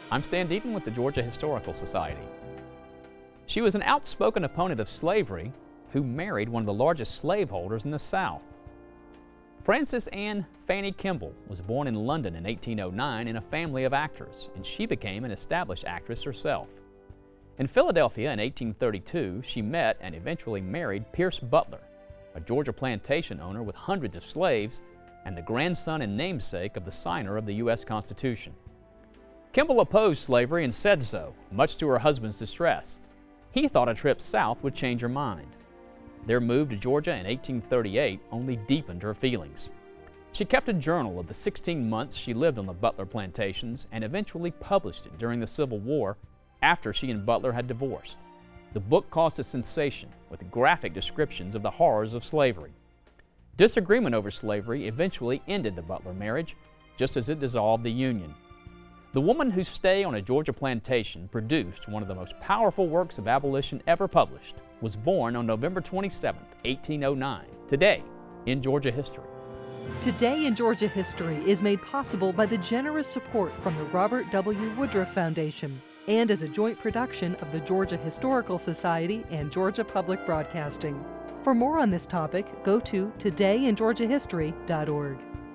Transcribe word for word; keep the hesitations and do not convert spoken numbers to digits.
I'm Stan Deaton with the Georgia Historical Society. She was an outspoken opponent of slavery who married one of the largest slaveholders in the South. Frances Anne Fanny Kemble was born in London in eighteen oh nine in a family of actors, and she became an established actress herself. In Philadelphia in eighteen thirty-two, she met and eventually married Pierce Butler, a Georgia plantation owner with hundreds of slaves and the grandson and namesake of the signer of the U S Constitution. Kemble opposed slavery and said so, much to her husband's distress. He thought a trip south would change her mind. Their move to Georgia in eighteen thirty-eight only deepened her feelings. She kept a journal of the sixteen months she lived on the Butler plantations and eventually published it during the Civil War after she and Butler had divorced. The book caused a sensation with graphic descriptions of the horrors of slavery. Disagreement over slavery eventually ended the Butler marriage, just as it dissolved the Union. The woman whose stay on a Georgia plantation produced one of the most powerful works of abolition ever published was born on November twenty-seventh, eighteen oh nine, today in Georgia history. Today in Georgia History is made possible by the generous support from the Robert W. Woodruff Foundation and as a joint production of the Georgia Historical Society and Georgia Public Broadcasting. For more on this topic, go to today in georgia history dot org.